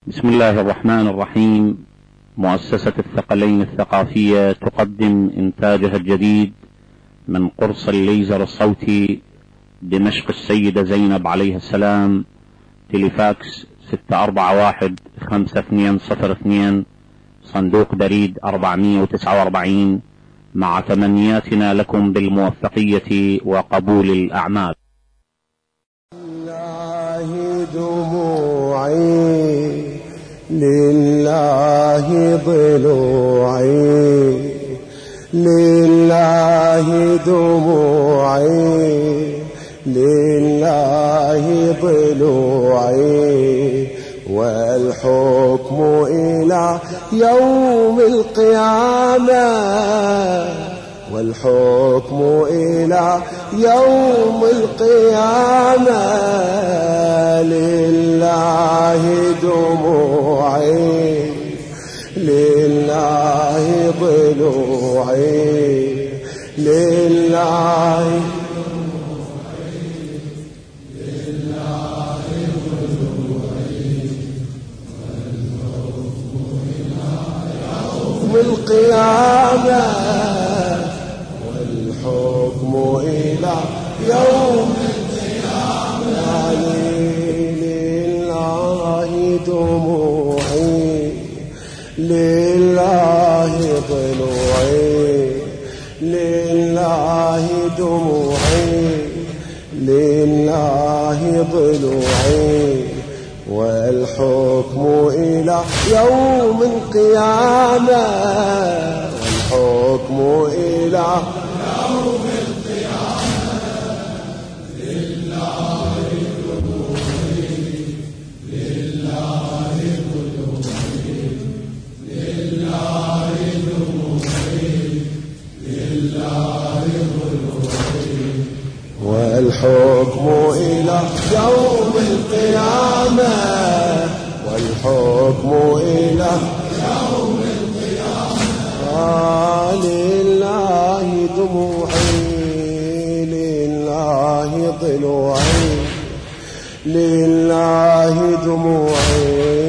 بسم الله الرحمن الرحيم. مؤسسة الثقلين الثقافية تقدم إنتاجها الجديد من قرص الليزر الصوتي دمشق السيدة زينب عليه السلام. تليفاكس 641-5202، صندوق بريد 449، مع تمنياتنا لكم بالموفقية وقبول الأعمال. لله دموعي، لله ضلوعي، لله دموعي، لله ضلوعي، والحكم إلى يوم القيامة، والحكم إلى يوم القيامة. لله دموعي، لله ضلوعي، لله القيامة، والحكم إلى يوم القيامة. لله دموعي، لله ضلوعي، لله دموعي، لله ضلوعي، والحكم إلى يوم القيامة، والحكم إلى يوم القيامة. لله دموعي، لله ضلوعي، لله دموعي، لله ضلوعي، والحكم إلى يوم القيامة، والحكم إلى يوم القيامة. لله دموعي، لله ضلوعي، لله دموعي،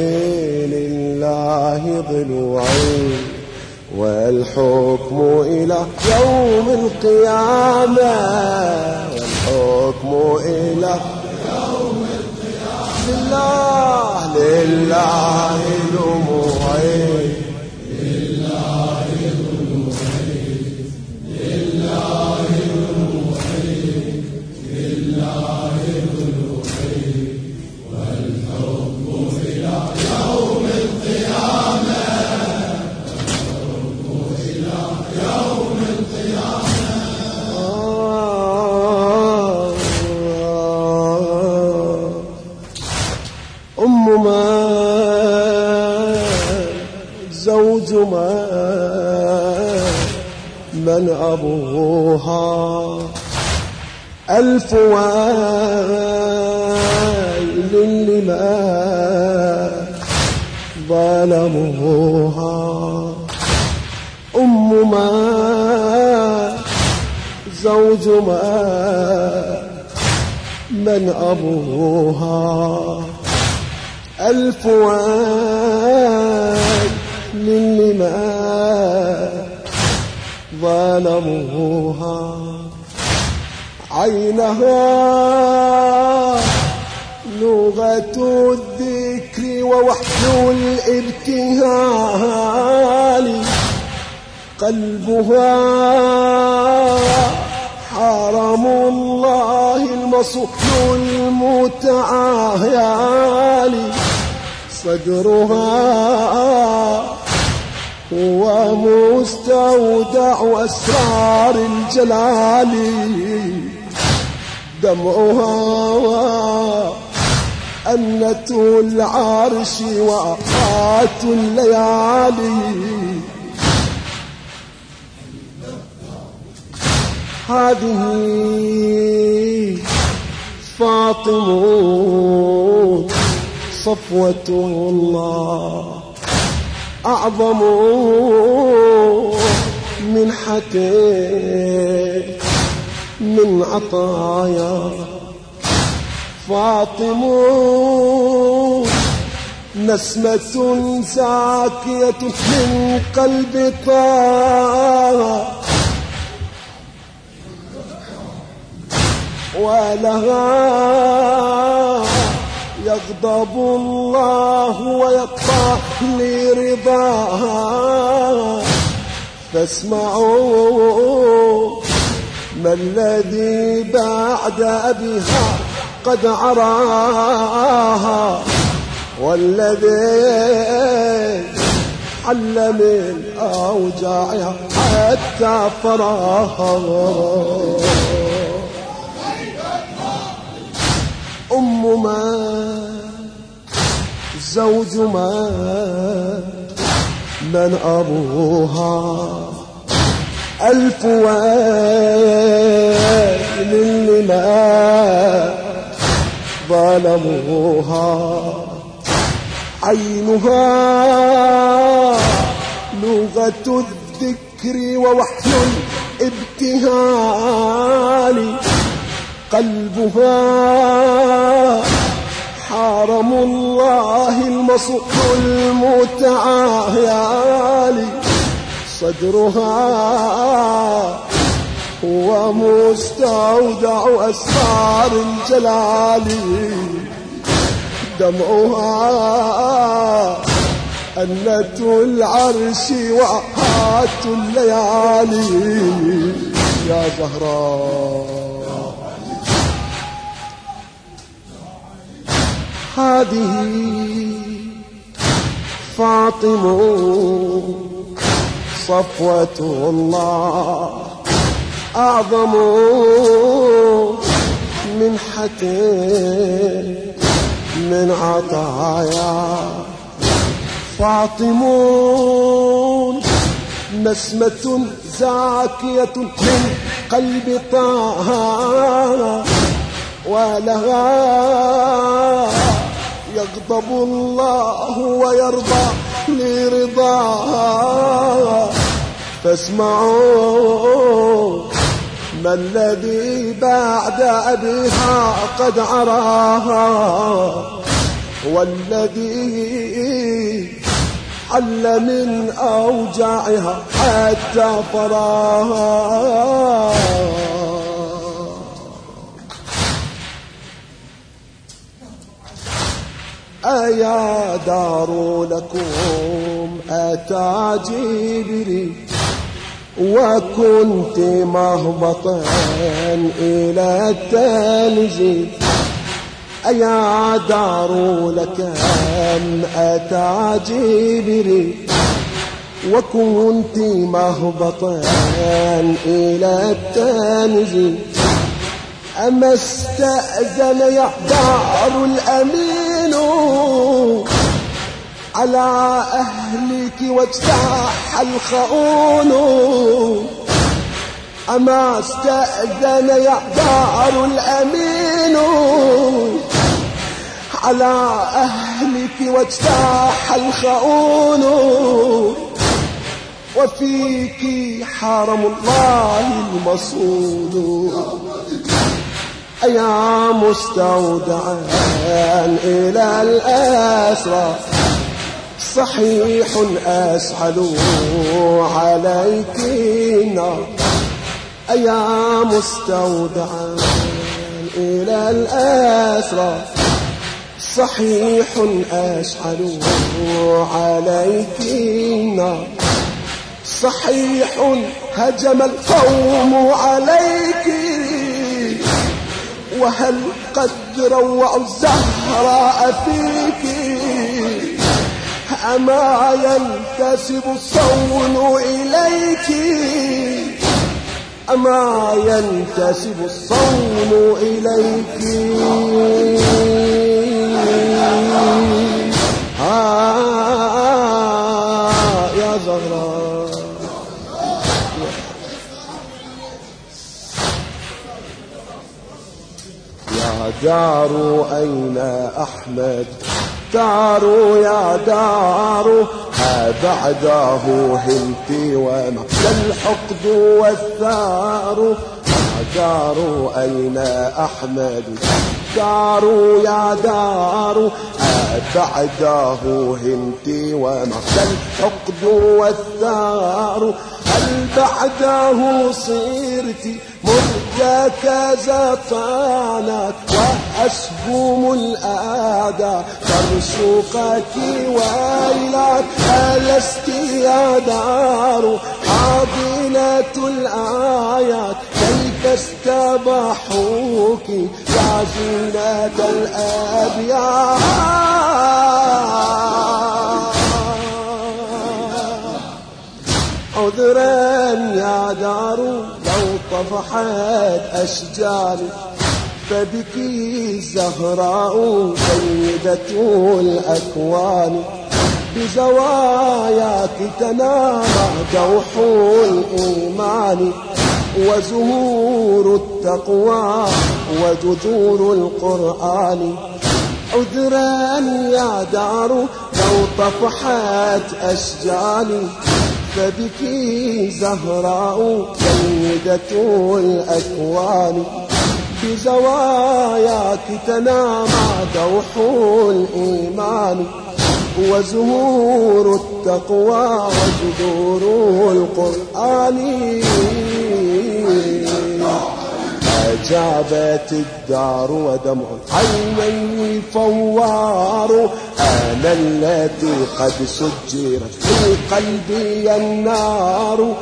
لله ضلوعي، والحكم إلى يوم القيامة، والحكم إلى يوم القيامة. لله، لله دموعي، لله دموعي، لله دموعي، لله دموعي، والحكم إلى يوم القيامة، والحكم إلى يوم القيامة. أم من، زوج من أبوها، ألف ويل لمن ظلموها. أم من، زوج من أبوها، ألف ويل لمن ظلموها. عينها لغة الذكر ووحي الابتهال، قلبها حرم الله المصون المتعال، صدرها هو مستودع أسرار الجلال، دمعها أنة العرش وأقات الليالي. هذه فاطمة صفوة الله، أعظم منحة من عطايا. فاطمة نسمة زاكية من قلب طه ولها يغضب الله ويقطع لرضاها فاسمعوا ما الذي بعد أبيها قد عراها والذي حل من أوجاعها حتى فراها أم مات زوج مات من أبوها ألف ويل لما ظلموها عينها لغة الذكر ووحي الابتهال قلبها حرم الله المصون المتعال صدرها هو مستودع أسرار الجلال دمعها أنة العرش وعهات الليالي يا زهراء هذه فاطمة صفوة الله أعظم منحة من عطايا فاطمة نسمة زاكية من قلب طه ولها يغضب الله ويرضى لرضاها فاسمعوا ما الذي بعد أبيها قد عراها والذي حل من أوجاعها حتى فراها أيا دار لكم أتى جبريل وكنت مهبطا إلى التنزيل أيا دار لكم أتى جبريل وكنت مهبطا إلى التنزيل أما استأذن يحضر الأمين على أهلك واجتاح الخؤون أما استأذن يحضر الأمين على أهلك واجتاح الخؤون وفيك حرم الله المصون أيا مستودعا إلى الأسرى صحيح أسحل عليك النار أيا مستودعا إلى الأسرى صحيح أسحل عليك النار صحيح هجم القوم عليك وهل قد روعوا الزهراء فيك أما ينتسب الصون إليك أما ينتسب الصون إليك يا زهراء يا دار أين أحمد دار يا دار بعده هلتي ومحل الحقد والثار يا دار أين أحمد دار يا دار بعده هنتي ومخزى الحقد والثار هل بعده صرت مرتكز طعنت وأسهم الأعداء ترسقك ويلك ألست يا دار حاضنة الآيات كيف استباحوك يا زينة الأبيات عذرا يا دار لو طفحت أشجاري فبك الزهراء سيدة الأكوان بزواياك تنام جوح الإيمان وزهور التقوى وجذور القرآن عذرا يا دار لو طفحت أشجاري فبك زهراء سيدة الأكوان بزواياك تنام دوح الإيمان وزهور التقوى وجذور القرآن أجابت الدار ودمع عيني فوار أنا التي قد سجرت في قلبي النار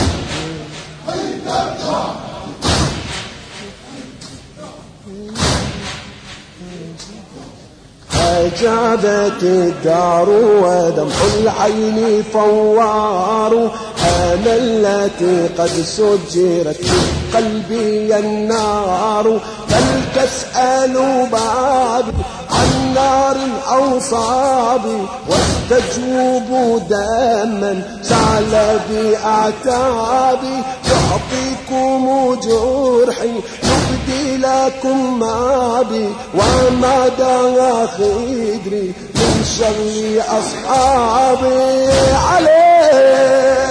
أجابت الدار ودمع العين فوار أنا التي قد سجرت في قلبي النار بل تسأل بابي عن نار أو صابي واستجوب دما سعل بأعتابي يعطيكم جرحي يبدي لكم ما بي وما دعا خدري من شر أصحابي عليه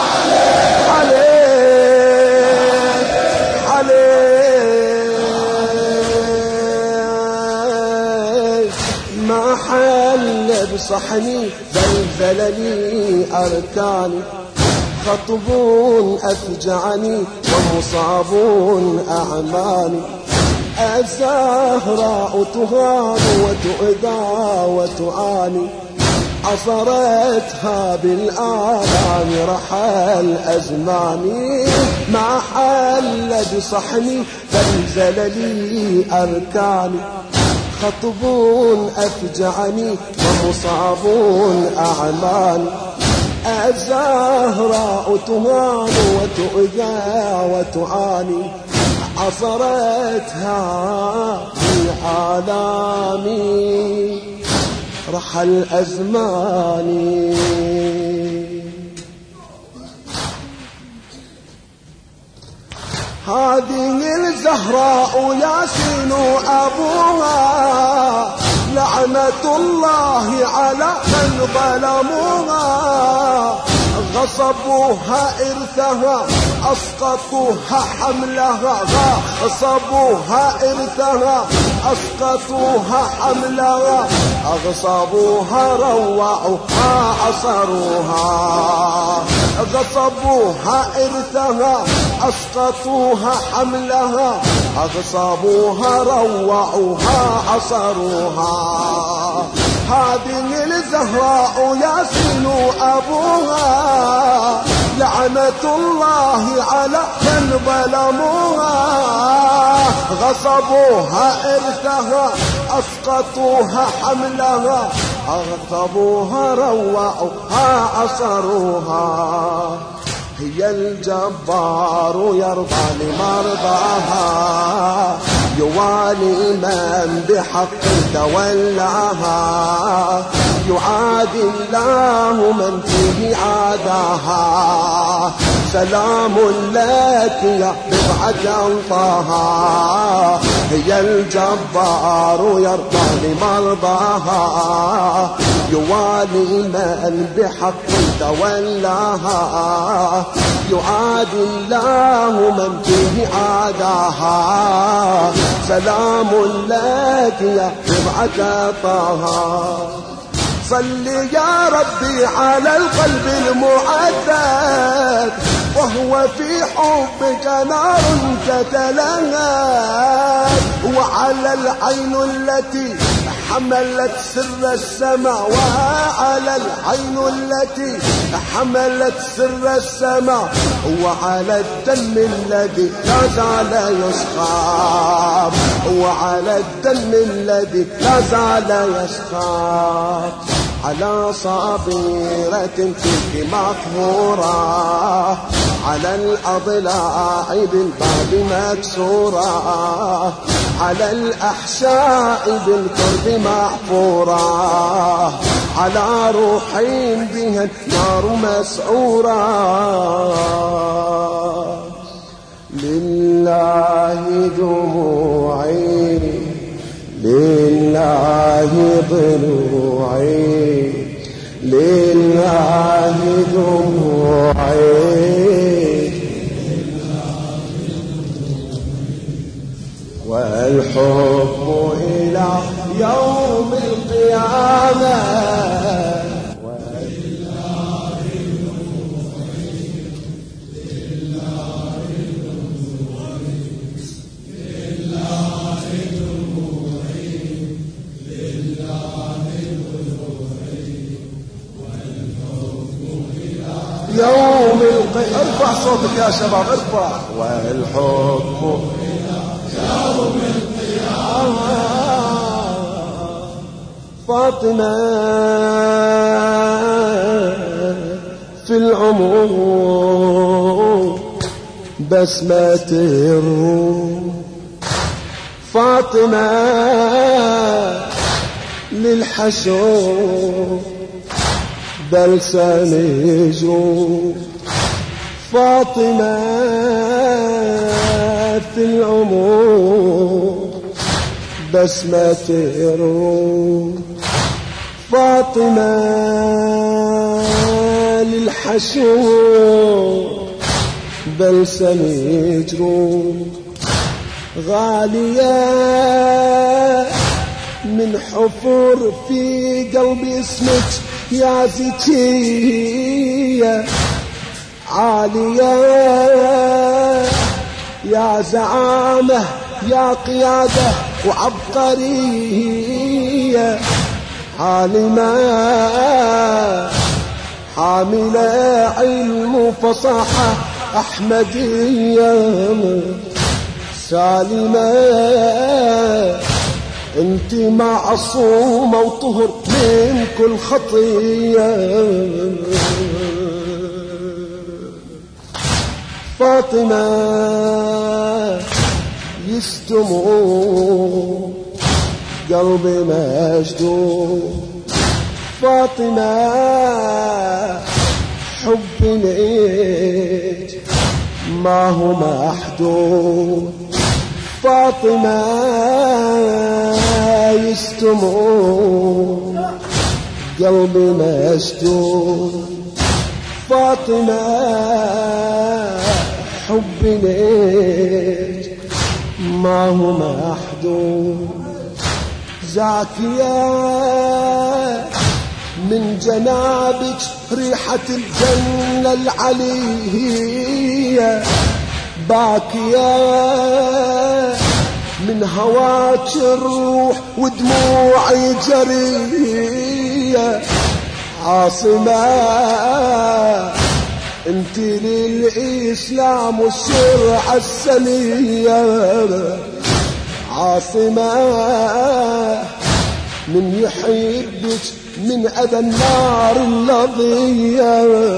ما حل بصحني زلزلني أركاني خطب أفجعني ومصاب أعماني الزهراء تهان وتؤذى وتعاني عصرتها بالآلام رحى الأزمان ما حل بصحني زلزل لي أركاني خطب أفجعني ومصاب أعماني الزهراء تهان وتؤذى وتعاني عصرتها بالآلام رحى الأزمان هذه الزهراء ياسين أبوها لعنة الله على من ظلموها غصبوها إرثها أسقطوها حملها غصبوها إرثها أسقطوها حملها أغصبوها روعوها عصروها غصبوها إرثها أسقطوها حملها أغصبوها روعوها عصروها هذه الزهراء ياسين أبوها لعنة الله على من ظلموها غصبوها إرثها أسقطوها حملها أغصبوها روعوها عصروها هي الجبار يرضى لمرضاها يوالي من بحق تولاها يعادي الله من فيه عاداها سلام لك يا بضعة طه، هي الجبار يرضى لمرضاها، يوالي من بحق تولاها، يعادي الله من فيه عاداها. سلام لك يا بضعة طه، صل يا ربي على القلب المعذب، وهو في حبك نار تتلهب، وعلى العين التي حملت سر السماء، وعلى العين التي حملت سر السماء، وعلى الدم الذي لا زال يسخاب، وعلى الدم الذي لا زال يسخاب، على صابرة فيك مقهورة، على الأضلاع بالباب مكسورة، على الأحشاء بالكرب محفورة، على روح بها النار مسعورة. لله دموعي لله ضلوعي، لله دموعي، والحب إلى يوم القيامة، يوم القيامة. ارفع صوتك يا شباب ارفع. والحب يوم القيامة. فاطمة في العمر بسمة الروح، فاطمة للحشر بلسم جروح، فاطمة في العمر بسمة الروح، فاطمة للحشر بلسم جروح، غالية من حفر في قلبي اسمك يا زكية، عالية يا زعامة يا قيادة وعبقرية، عالمة حاملة علم وفصاحة أحمدية، سالمة انت معصومة وطهر من كل خطية، فاطمة يستمو قلبي مشدود، فاطمة حبي ليك ما هو محدود، فاطمة يستمو قلبي مشدود، فاطمة حبي ليك ما هو محدود، زاكية من جنابك ريحة الجنة العلية، باكية من هواك الروح ودموعي جرية، عاصمة انت للإسلام والشرع السنية، عاصمة من يحبك من أذى النار اللظية،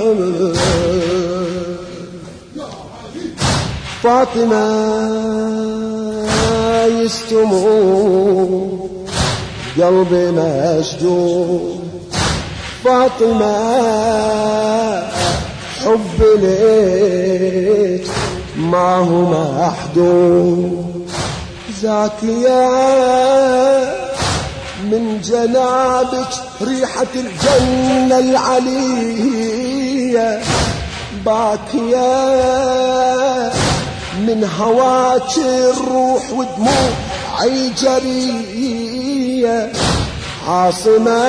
فاطمة يستمو قلبي مشدود، فاطمة حب ليك ما هو محدود. زاكية من جنابك ريحة الجنة العلية، باكية من هواك الروح ودموعي جرية. عاصمة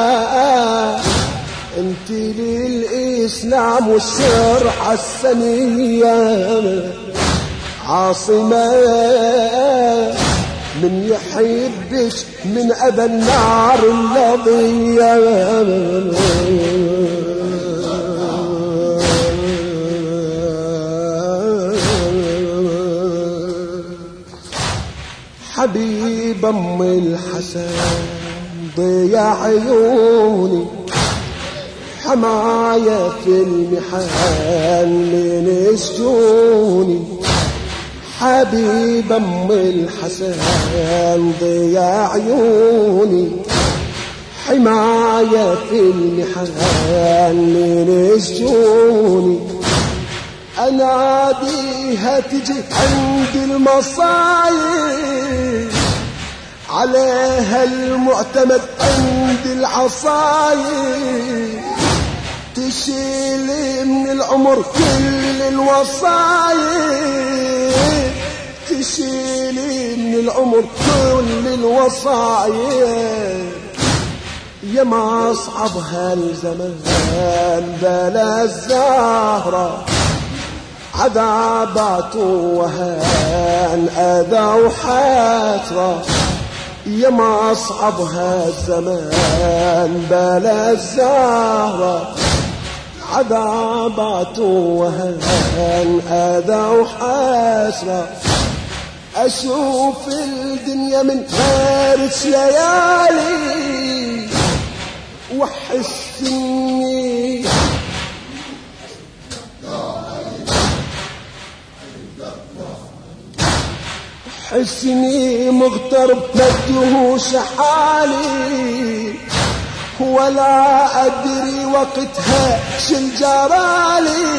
انت للإسلام والشرع السنية. عاصمة من يحبك من أبى النار اللظية. حبيب أم الحسن ضياء عيوني، حماية في المحن من سجوني. حبيب أم الحسن ضياء عيوني، حماية في المحن من سجوني. أناديها تجي عند المصايب، عليها المعتمد عند العصايب. تشيل من العمر كل الوصايب، تشيل من العمر كل الوصايب. يا ما أصعب هالزمان بلا الزهرة، عذابات وهان أذى وحسرة. يا ما أصعب هالزمان بلا الزهرة، عذابات وهان أذى وحسرة. أشوف الدنيا من غير ليالي، وأحس إني حسني مغترب مدهوش حالي، ولا أدري وقتها شلجرالي،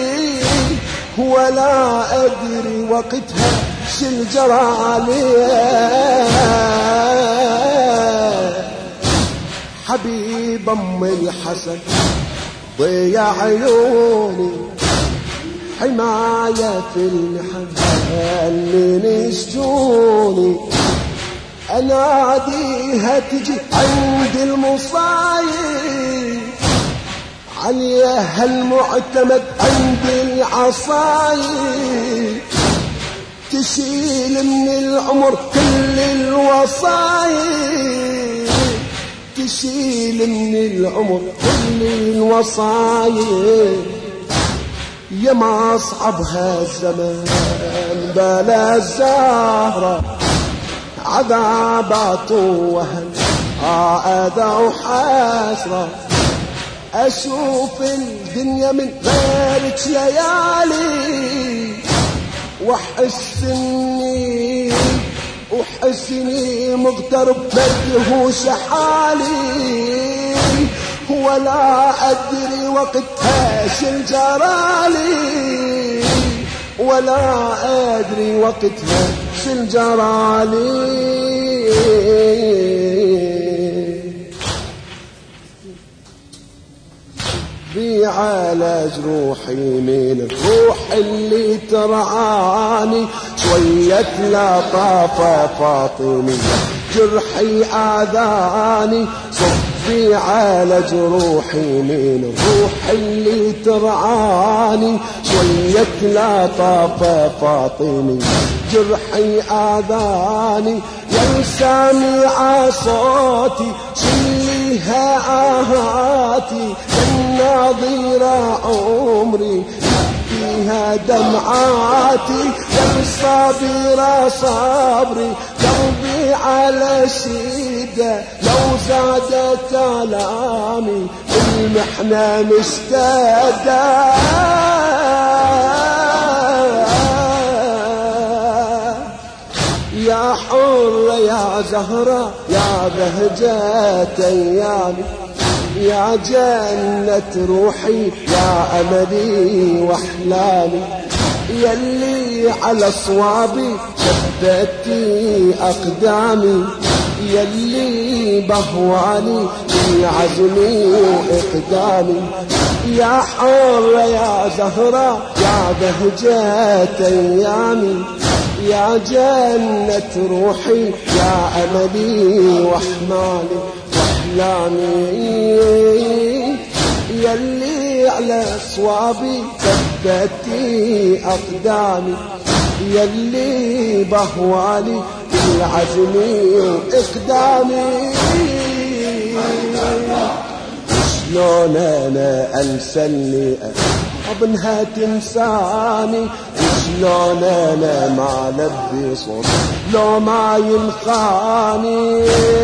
ولا أدري وقتها شلجرالي. حبيب أم الحسن ضياء عيوني، حماية في المحن من سجوني. أناديها تجي عند المصايب، عليها المعتمد عند العصايب. تشيل من العمر كل الوصايب، تشيل من العمر كل الوصايب. يا ما أصعبها الزمان بلا الزهرة، عذابات وهن أذى وحسرة. أشوف الدنيا من غيرك ليالي، وحسني مغترب مدهوش حالي، ولا أدري وقتها شلجرالي، ولا أدري وقتها شلجرالي. بيعالج روحي من الروح اللي ترعاني، شوية لطافة فاطمية جرحي آذاني. صبي عالج روحي من الروح اللي ترعاني، شوية لطافة فاطمية جرحي آذاني. يا سامع صوتي شليها آهاتي، الناظرة عمري فيها دمعاتي. يا صابرة صبري قلبي على شدة، لو زادت آلامي المحنة مشتدة. يا حرة يا زهرة يا بهجة أيامي، يا جنة روحي يا أملي وأحلامي، يلي على صوابي ثبتي أقدامي، يلي بهواني في عزمي وإقدامي، يا حرة يا زهرة يا بهجة أيامي، يا جنة روحي يا أملي وأحمالي وأحلامي، يلي على صوابي ثبتي أقدامي، يلي بهوالي بالعزم وإقدامي. شلون أنا أنسى اللي ابنها تنساني، شلون أنا ما لبي صوت لو ما ينخاني،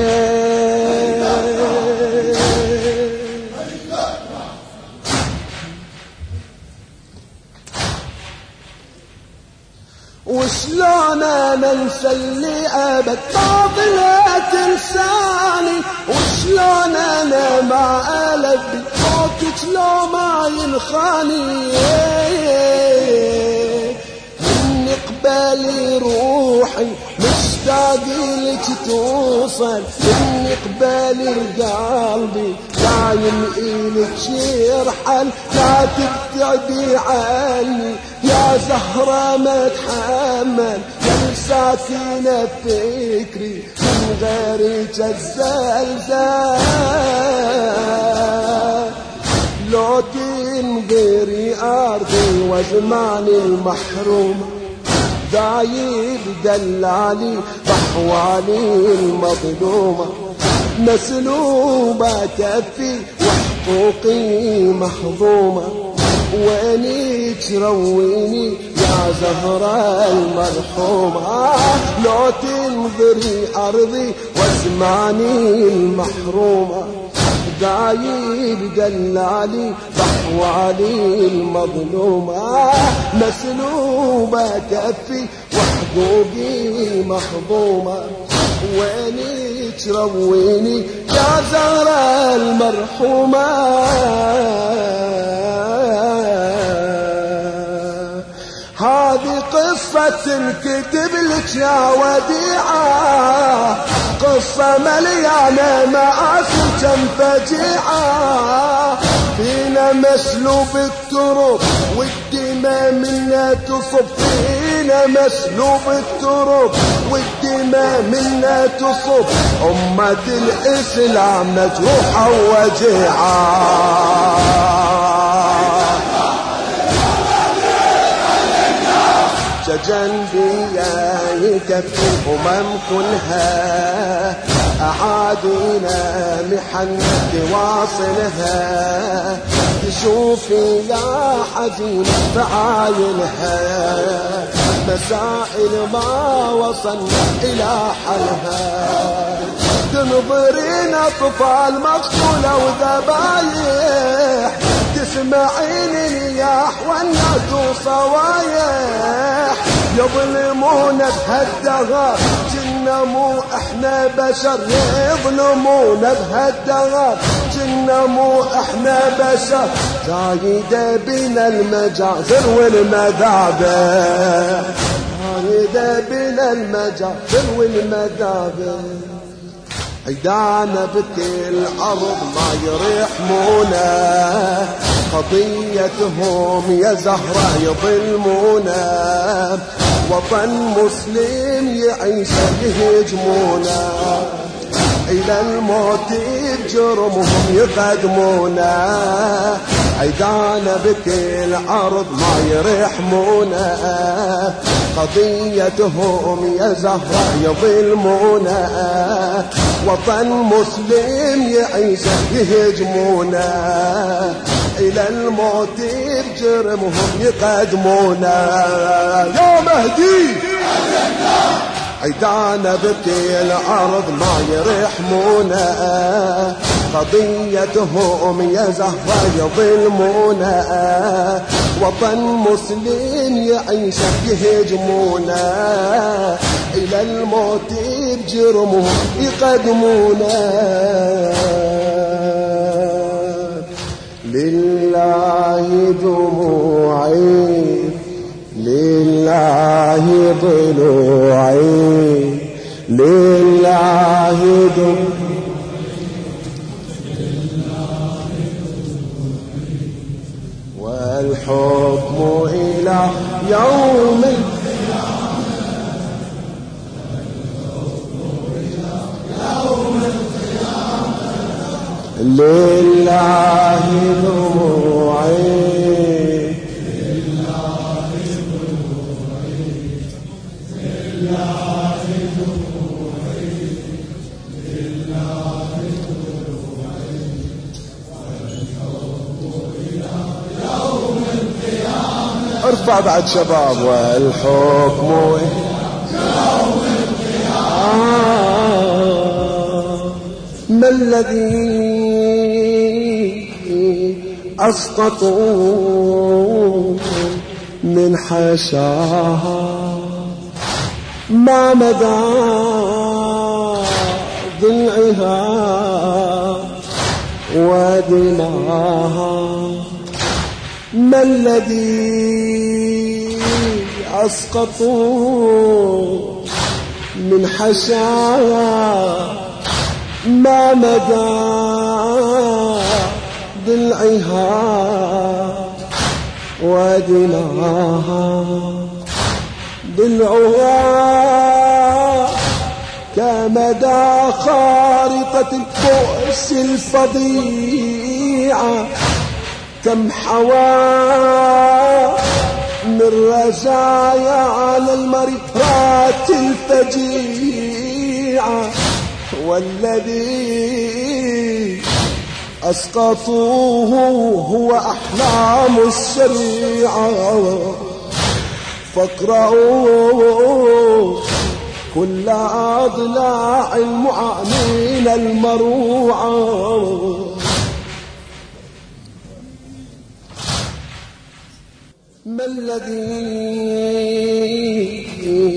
وشلون انا انسى اللي ابد طاطلة تنساني، وشلون انا ما البي صوتك لو ما ينخاني، من قبالي روحي مشتاق لك توصل، من قبالي قلبي دايم إلك يرحل، لا تبتعدي عني يا زهرة ما اتحمل، يا ساكنة فكري من غيرك الزلزال، لو تنقري أرضي وزماني المحروم، دايب دلالي بأحوالي المظلومة، مسلوبة كفي وحقوقي مهضومة، ويني ترويني يا زهرة المرحومة، لو تنظري أرضي وزماني المحرومة، دايب دلالي بأحوالي المظلومة، مسلوبة كفي وحقوقي مهضومة، ويني ترويني يا زهرة المرحومة. هذه قصة تنكتب لك يا وديعة، قصة مليانة مآسي كم فجيعة، فينا مسلوب التراب والدماء منا تصب، فينا مسلوب التراب والدماء منا تصب، أمة الإسلام مجروحة وجيعة، جنبيا يكفي الأمم كلها، أعادينا محن تواصلها، تشوفي يا حزين بعاينها، مسائل ما وصلنا إلى حلها، تنظرين أطفال مقتولة وذبايح، تسمعين نياح والناس وصوايح، يظلمونا بهالدغر جنا مو احنا بشر، يظلمونا بهالدغر جنا مو احنا بشر، زايدة بنا المجازر والمذابح، زايدة بنا المجازر والمذابح، عيدانا بكل أرض ما يرحمونا، قضيتهم يا زهرة يظلمونا، وطن مسلم يعيش يهجمونا، إلى الموت بجرمهم يقدمونا، عيدانا بكل أرض ما يرحمونا، قضيتهم يا زهرة يظلمونا، وطن مسلم يعيش يهجمونا، إلى الموت بجرمهم يقدمونا، يا مهدي عيدانا بكي الأرض ما يرحمونا، قضيتهم يا زهرة يظلمونا، وطن مسلم يعيش يهجمونا، إلى الموت بجرمهم يقدمونا. لله دموعي لله ضلوعي لله والحكم إلى يوم لله دموعي ارفع بعد شباب والحكم يوم القيامة ما الذي أسقطوا من حشاها ما مدى ضلعها ودماها ما الذي أسقطوا من حشاها ما مدى ضلعها ودماها ضلعها كمدى خارطة البؤس الفظيعة كم حوى من رزايا على المريرات الفجيعة والذي أسقطوه هو أحلام الشريعة فاقرأوا كل أضلاع المعانين المروعة ما الذي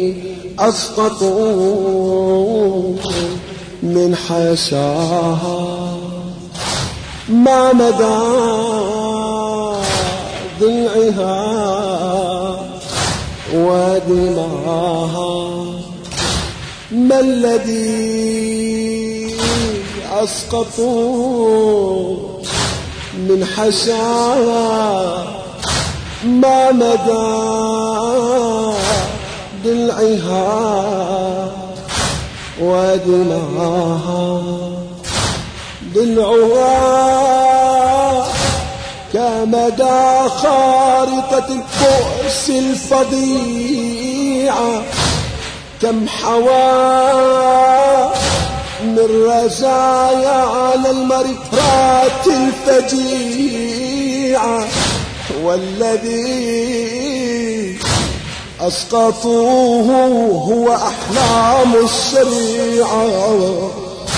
أسقطوا من حشاها ما مدى ضلعها ودماها ما الذي أسقطوا من حشاها ما مدى ضلعها ودماها ضلعها كمدى خارطة البؤس الفظيعة كم حوى من رزايا على المريرات الفجيعة والذي أسقطوه هو أحلام الشريعة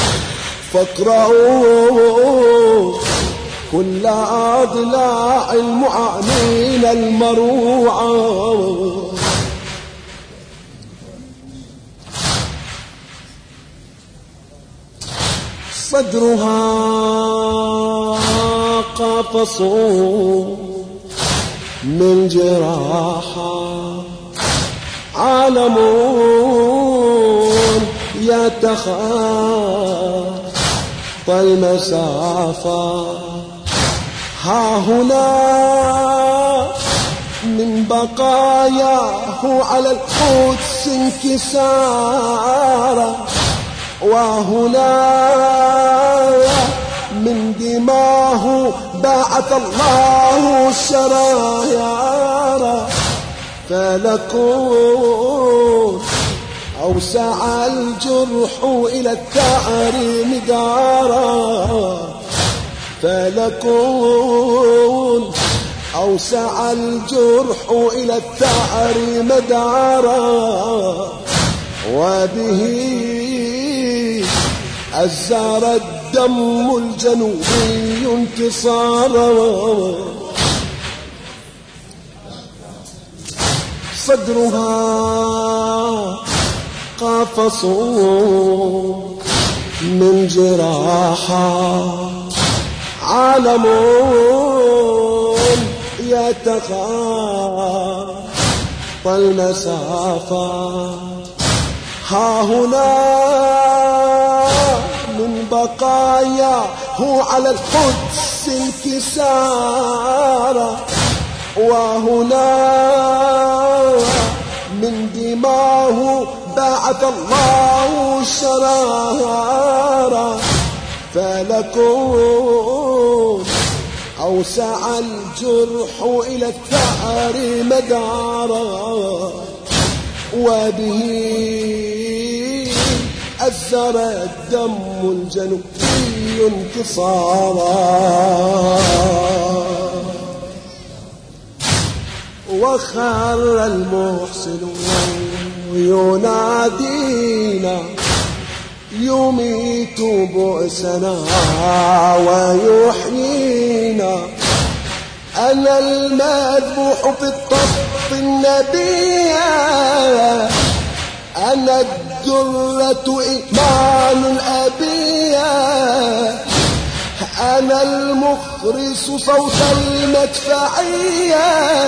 فاقرأوا كل أضلاع المعانين المروعة صدرها قفص من جراحة عالم يتخطى المسافة ها هنا من بقاياه على القدس انكسارا وهنا من دماه باعث الله شرايارا فلكون أوسع الجرح إلى الثأر مدارا فلكون أوسع الجرح إلى الثأر مدارا وبه أزار الدم الجنوبي انتصارا صدرها قفص من جراحة عالم يتخطى المسافة. ها هنا من بقاياه على القدس انكسارا، وهنا من دماه بعث الله شرارا. فلكم أوسع الجرح إلى الثأر مدارا، وبه أزر الدم الجنوبي انتصارا. وخر المحسن ينادينا يميت بؤسنا ويحيينا. أنا المذبوح في الطف النبيا، أنا الدرة إيمان الأبية، أنا المخرس صوت المدفعية،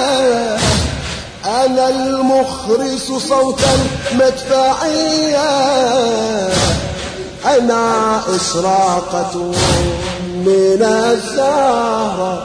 أنا المخرس صوت المدفعية. أنا إشراقة من الزهرة،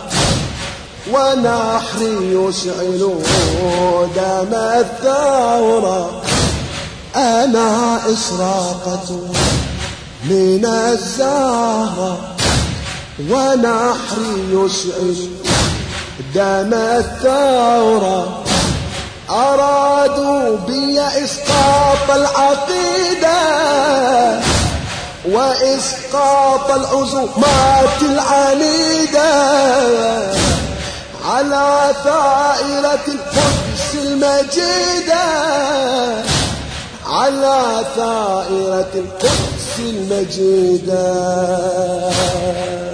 ونحري يشعل دم الثورة. أنا إشراقة من الزهرة، ونحري يشعل دم الثورة. أرادوا بي إسقاط العقيدة وإسقاط العزومات العنيدة على ثائرة القدس المجيدة، على ثائرة القدس المجيدة.